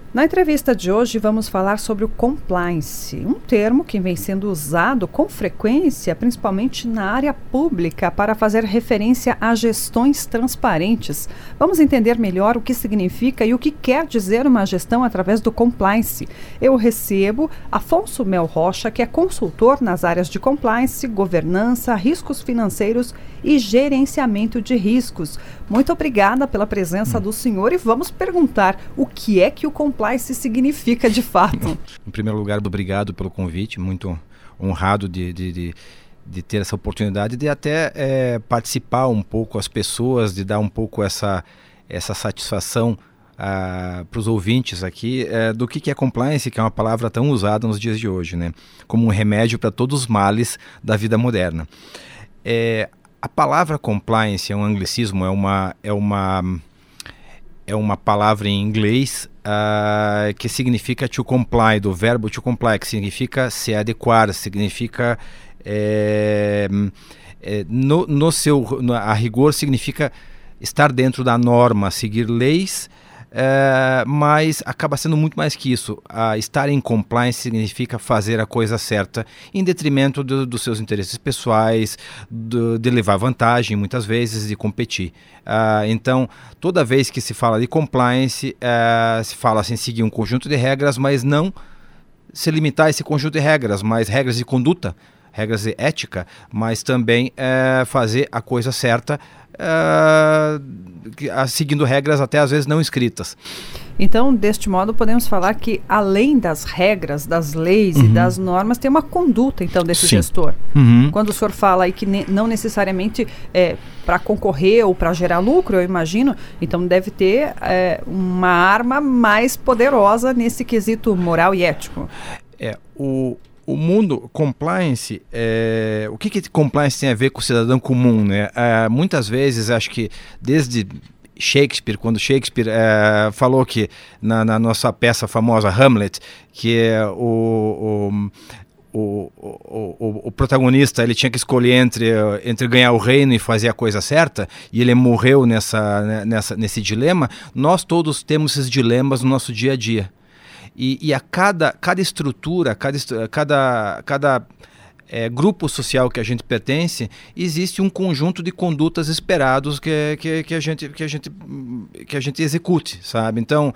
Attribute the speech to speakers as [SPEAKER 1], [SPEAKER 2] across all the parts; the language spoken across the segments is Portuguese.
[SPEAKER 1] Na entrevista de hoje vamos falar sobre o compliance, um termo que vem sendo usado com frequência, principalmente na área pública, para fazer referência a gestões transparentes. Vamos entender melhor o que significa e o que quer dizer uma gestão através do compliance. Eu recebo Afonso Mel Rocha, que é consultor nas áreas de compliance, governança, riscos financeiros e gerenciamento de riscos. Muito obrigada pela presença do senhor e vamos perguntar o que é que o compliance significa de fato.
[SPEAKER 2] Em primeiro lugar, obrigado pelo convite, muito honrado de ter essa oportunidade de até participar um pouco as pessoas, de dar um pouco essa satisfação para os ouvintes aqui do que é compliance, que é uma palavra tão usada nos dias de hoje, né? Como um remédio para todos os males da vida moderna. A palavra compliance é um anglicismo, é uma palavra em inglês que significa to comply, do verbo to comply, que significa se adequar, significa a rigor significa estar dentro da norma, seguir leis, mas acaba sendo muito mais que isso. Estar em compliance significa fazer a coisa certa em detrimento dos seus interesses pessoais, de levar vantagem muitas vezes, de competir. Então, toda vez que se fala de compliance, se fala assim, seguir um conjunto de regras, mas não se limitar a esse conjunto de regras, mas regras de conduta, regras de ética, mas também fazer a coisa certa, seguindo regras até às vezes não escritas.
[SPEAKER 1] Então, deste modo, podemos falar que além das regras, das leis e das normas, tem uma conduta, então, desse gestor. Quando o senhor fala aí que não necessariamente para concorrer ou para gerar lucro, eu imagino, então deve ter uma arma mais poderosa nesse quesito moral e ético.
[SPEAKER 2] O mundo compliance, o que compliance tem a ver com o cidadão comum, né? Muitas vezes, acho que desde Shakespeare, quando Shakespeare falou que na nossa peça famosa Hamlet, que o protagonista ele tinha que escolher entre ganhar o reino e fazer a coisa certa, e ele morreu nesse dilema. Nós todos temos esses dilemas no nosso dia a dia. E a cada estrutura, cada grupo social que a gente pertence, existe um conjunto de condutas esperados que a gente execute, sabe? Então,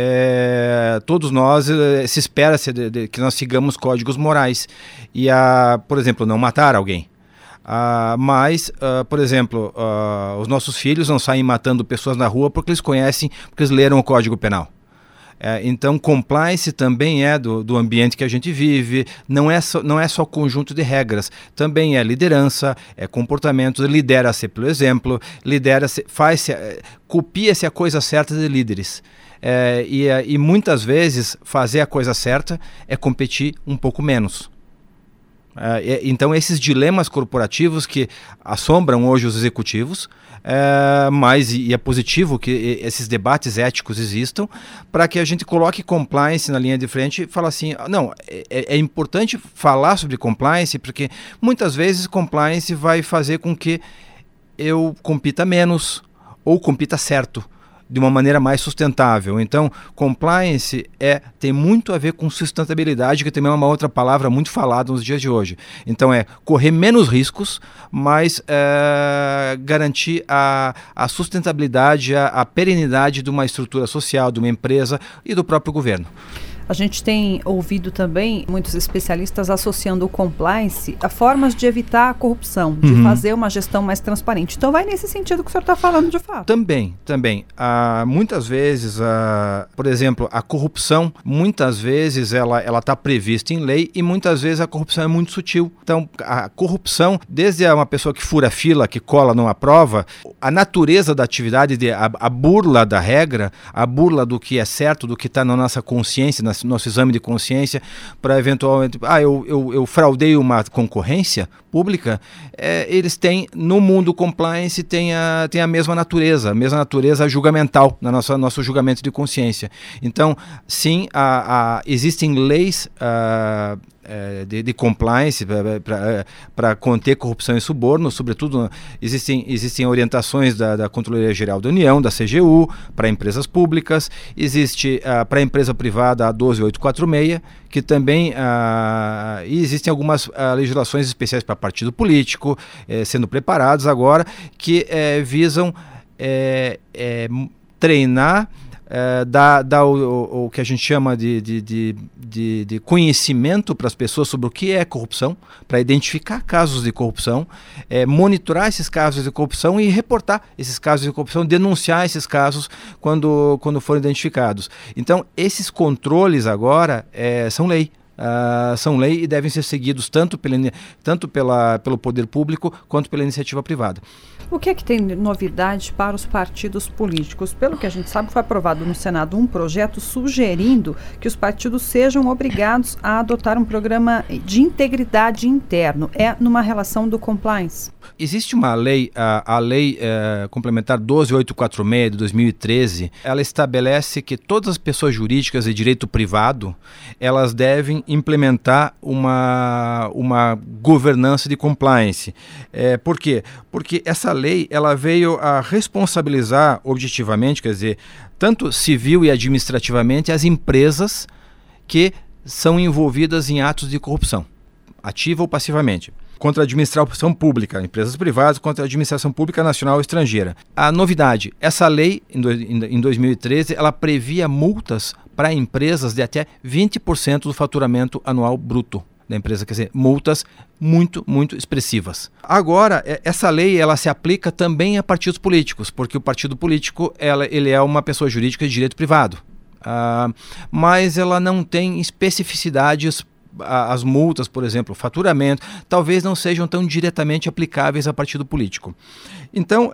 [SPEAKER 2] todos nós se espera que nós sigamos códigos morais. Por exemplo, não matar alguém. Mas, por exemplo, os nossos filhos não saem matando pessoas na rua porque eles leram o Código Penal. Então, compliance também é do ambiente que a gente vive, não é só conjunto de regras, também é liderança, é comportamento, lidera-se pelo exemplo, copia-se a coisa certa de líderes. E muitas vezes fazer a coisa certa é competir um pouco menos. Então, esses dilemas corporativos que assombram hoje os executivos, mas é positivo que esses debates éticos existam para que a gente coloque compliance na linha de frente e fale assim, não, é importante falar sobre compliance, porque muitas vezes compliance vai fazer com que eu compita menos ou compita certo, de uma maneira mais sustentável. Então, compliance tem muito a ver com sustentabilidade, que também é uma outra palavra muito falada nos dias de hoje. Então, correr menos riscos, mas garantir a sustentabilidade, a perenidade de uma estrutura social, de uma empresa e do próprio governo.
[SPEAKER 1] A gente tem ouvido também muitos especialistas associando o compliance a formas de evitar a corrupção, de fazer uma gestão mais transparente. Então vai nesse sentido que o senhor está falando de fato.
[SPEAKER 2] Também. Muitas vezes, por exemplo, a corrupção, muitas vezes ela está prevista em lei e muitas vezes a corrupção é muito sutil. Então a corrupção, desde uma pessoa que fura fila, que cola numa prova, a natureza da atividade, a burla da regra, a burla do que é certo, do que está na nossa consciência, nosso exame de consciência, para eventualmente, eu fraudei uma concorrência pública, eles têm, no mundo compliance, tem a mesma natureza julgamental, no nosso julgamento de consciência. Então, sim, existem leis de compliance para conter corrupção e suborno. Sobretudo, existem orientações da Controladoria Geral da União, da CGU, para empresas públicas. Existe para a empresa privada a 12846, que também e existem algumas legislações especiais para partido político sendo preparados agora, que visam treinar, dar o que a gente chama de conhecimento para as pessoas sobre o que é corrupção, para identificar casos de corrupção, monitorar esses casos de corrupção e reportar esses casos de corrupção, denunciar esses casos quando forem identificados. Então, esses controles agora são lei. São lei e devem ser seguidos tanto pelo poder público quanto pela iniciativa privada.
[SPEAKER 1] O que é que tem novidade para os partidos políticos? Pelo que a gente sabe, foi aprovado no Senado um projeto sugerindo que os partidos sejam obrigados a adotar um programa de integridade interno. É numa relação do compliance?
[SPEAKER 2] Existe uma lei, a Lei Complementar 12846 de 2013, ela estabelece que todas as pessoas jurídicas de direito privado, elas devem implementar uma governança de compliance. Por quê? Porque essa lei ela veio a responsabilizar objetivamente, quer dizer, tanto civil e administrativamente, as empresas que são envolvidas em atos de corrupção, ativa ou passivamente. Contra a administração pública, empresas privadas contra a administração pública nacional ou estrangeira. A novidade, essa lei, em 2013, ela previa multas para empresas de até 20% do faturamento anual bruto da empresa, quer dizer, multas muito, muito expressivas. Agora, essa lei ela se aplica também a partidos políticos, porque o partido político ele é uma pessoa jurídica de direito privado, mas ela não tem especificidades. As multas, por exemplo, o faturamento, talvez não sejam tão diretamente aplicáveis a partido político. Então,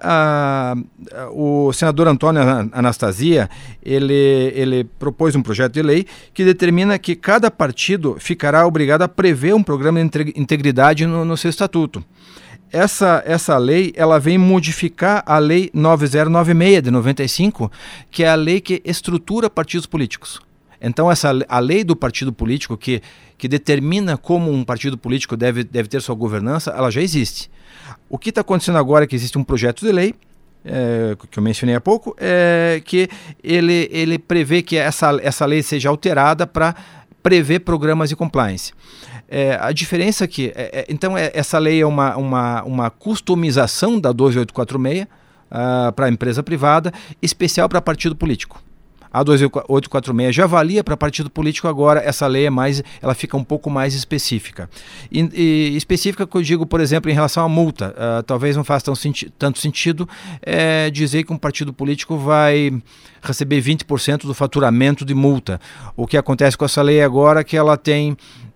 [SPEAKER 2] o senador Antônio Anastasia, ele propôs um projeto de lei que determina que cada partido ficará obrigado a prever um programa de integridade no seu estatuto. Essa lei ela vem modificar a Lei 9096 de 95, que é a lei que estrutura partidos políticos. Então, a lei do partido político, que determina como um partido político deve ter sua governança, ela já existe. O que está acontecendo agora é que existe um projeto de lei, que eu mencionei há pouco, que ele prevê que essa lei seja alterada para prever programas de compliance. A diferença é que, então, essa lei é uma customização da 12846 para a empresa privada, especial para partido político. A 12846 já valia para partido político, agora essa lei ela fica um pouco mais específica. E específica que eu digo, por exemplo, em relação à multa. Talvez não faça tanto sentido dizer que um partido político vai receber 20% do faturamento de multa. O que acontece com essa lei agora é que ela tem...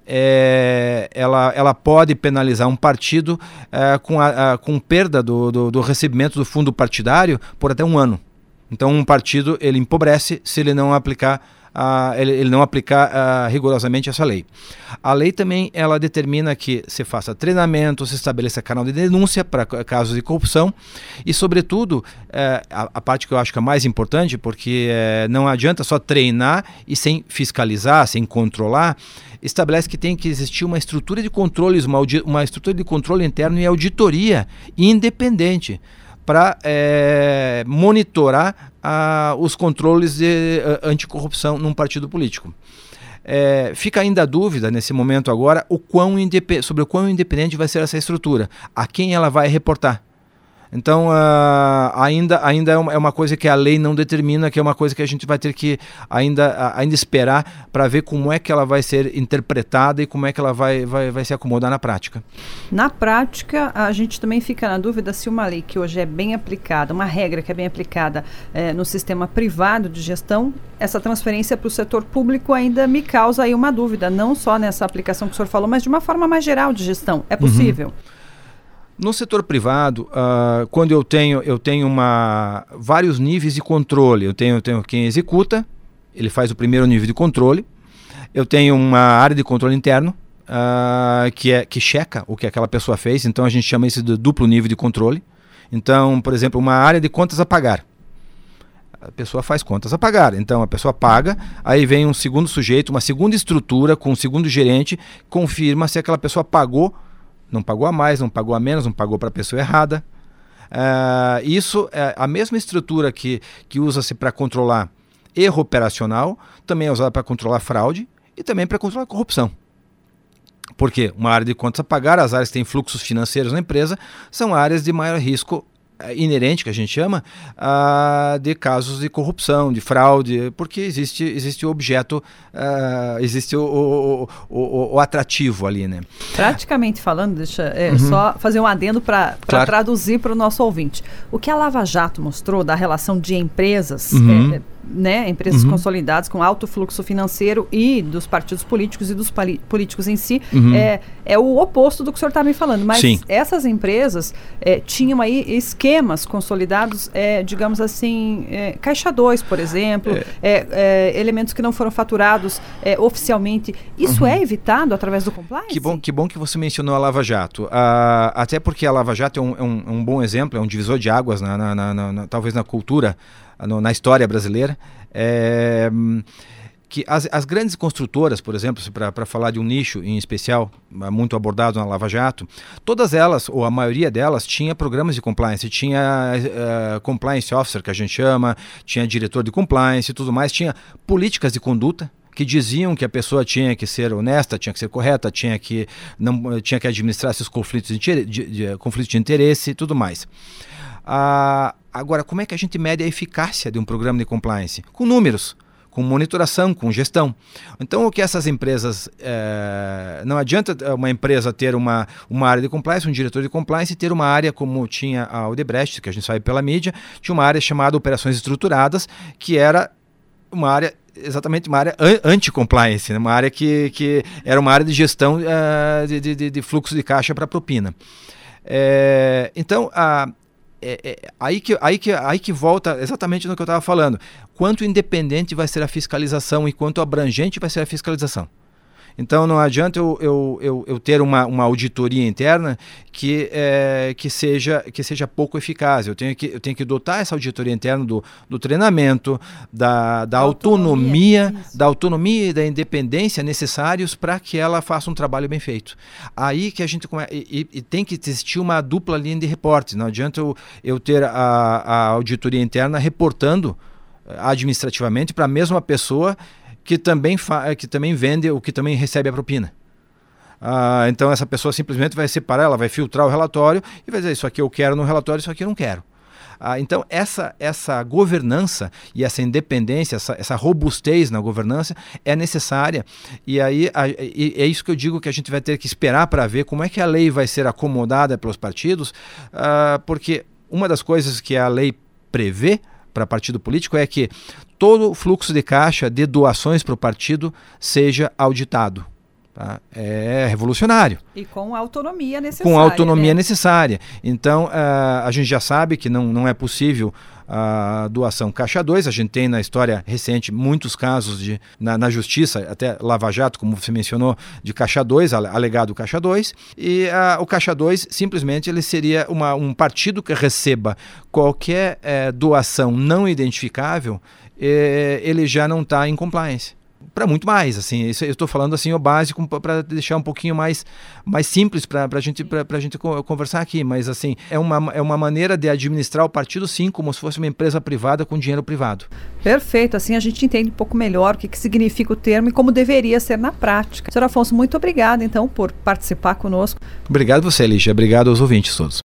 [SPEAKER 2] ela pode penalizar um partido com perda do recebimento do fundo partidário por até 1 ano. Então, um partido ele empobrece se ele não aplicar rigorosamente essa lei. A lei também ela determina que se faça treinamento, se estabeleça canal de denúncia para casos de corrupção e, sobretudo, a parte que eu acho que é mais importante, porque não adianta só treinar e sem fiscalizar, sem controlar, estabelece que tem que existir uma estrutura de controles, uma estrutura de controle interno e auditoria independente para monitorar os controles de anticorrupção num partido político. Fica ainda a dúvida, nesse momento agora, sobre o quão independente vai ser essa estrutura, a quem ela vai reportar. Então, ainda é uma coisa que a lei não determina, que é uma coisa que a gente vai ter que ainda esperar para ver como é que ela vai ser interpretada e como é que ela vai se acomodar na prática.
[SPEAKER 1] Na prática, a gente também fica na dúvida se uma lei que hoje é bem aplicada, uma regra que é bem aplicada no sistema privado de gestão, essa transferência para o setor público ainda me causa aí uma dúvida, não só nessa aplicação que o senhor falou, mas de uma forma mais geral de gestão. É possível?
[SPEAKER 2] No setor privado, quando eu tenho vários níveis de controle, eu tenho quem executa, ele faz o primeiro nível de controle, eu tenho uma área de controle interno, que checa o que aquela pessoa fez, então a gente chama isso de duplo nível de controle. Então, por exemplo, uma área de contas a pagar. A pessoa faz contas a pagar. Então a pessoa paga, aí vem um segundo sujeito, uma segunda estrutura com um segundo gerente, confirma se aquela pessoa pagou, não pagou a mais, não pagou a menos, não pagou para a pessoa errada. Isso é a mesma estrutura que usa-se para controlar erro operacional, também é usada para controlar fraude e também para controlar corrupção. Porque uma área de contas a pagar, as áreas que têm fluxos financeiros na empresa, são áreas de maior risco inerente, que a gente chama, de casos de corrupção, de fraude, porque existe o objeto, existe o atrativo ali, né?
[SPEAKER 1] Praticamente falando, deixa só fazer um adendo para
[SPEAKER 2] Claro.
[SPEAKER 1] traduzir para o nosso ouvinte. O que a Lava Jato mostrou da relação de empresas, empresas consolidadas com alto fluxo financeiro e dos partidos políticos e dos políticos em si, é o oposto do que o senhor está me falando. Mas
[SPEAKER 2] Sim.
[SPEAKER 1] essas empresas tinham aí esquemas consolidados, digamos assim, Caixa 2, por exemplo, elementos que não foram faturados oficialmente. Isso é evitado através do compliance?
[SPEAKER 2] Que bom que você mencionou a Lava Jato. Até porque a Lava Jato é um bom exemplo, é um divisor de águas, talvez na cultura, na história brasileira. Que as grandes construtoras, por exemplo, para falar de um nicho em especial, muito abordado na Lava Jato, todas elas, ou a maioria delas, tinha programas de compliance, tinha compliance officer, que a gente chama, tinha diretor de compliance e tudo mais, tinha políticas de conduta, que diziam que a pessoa tinha que ser honesta, tinha que ser correta, tinha que administrar esses conflitos de interesse e tudo mais. Agora, como é que a gente mede a eficácia de um programa de compliance? Com números, com monitoração, com gestão. Então, o que essas empresas... não adianta uma empresa ter uma área de compliance, um diretor de compliance, e ter uma área como tinha a Odebrecht, que a gente sabe pela mídia, tinha uma área chamada Operações Estruturadas, que era uma área... exatamente uma área anti-compliance, né? Uma área que era uma área de gestão de fluxo de caixa para propina. Então, aí que volta exatamente no que eu estava falando. Quanto independente vai ser a fiscalização e quanto abrangente vai ser a fiscalização. Então não adianta eu ter uma auditoria interna que seja pouco eficaz. Eu tenho que dotar essa auditoria interna do treinamento, da autonomia e da independência necessários para que ela faça um trabalho bem feito. Aí que a gente e tem que existir uma dupla linha de reporte. Não adianta eu ter a auditoria interna reportando administrativamente para a mesma pessoa que também vende ou que também recebe a propina. Então essa pessoa simplesmente vai separar, ela vai filtrar o relatório e vai dizer isso aqui eu quero no relatório, isso aqui eu não quero. Então essa governança e essa independência, essa robustez na governança é necessária, e aí é isso que eu digo que a gente vai ter que esperar para ver como é que a lei vai ser acomodada pelos partidos, porque uma das coisas que a lei prevê para partido político é que todo o fluxo de caixa de doações para o partido seja auditado. Tá? É revolucionário.
[SPEAKER 1] E com a autonomia necessária.
[SPEAKER 2] Com a autonomia
[SPEAKER 1] né?
[SPEAKER 2] necessária. Então, a gente já sabe que não é possível a doação Caixa 2. A gente tem na história recente muitos casos na Justiça, até Lava Jato, como você mencionou, de Caixa 2, alegado Caixa 2. E o Caixa 2, simplesmente, ele seria um partido que receba qualquer doação não identificável, ele já não está em compliance. Para muito mais, assim, isso eu estou falando assim o básico para deixar um pouquinho mais simples para a gente conversar aqui, mas assim, é uma maneira de administrar o partido sim, como se fosse uma empresa privada com dinheiro privado.
[SPEAKER 1] Perfeito, assim a gente entende um pouco melhor o que significa o termo e como deveria ser na prática. Sr. Afonso, muito obrigada então por participar conosco.
[SPEAKER 2] Obrigado você, Lígia, obrigado aos ouvintes todos.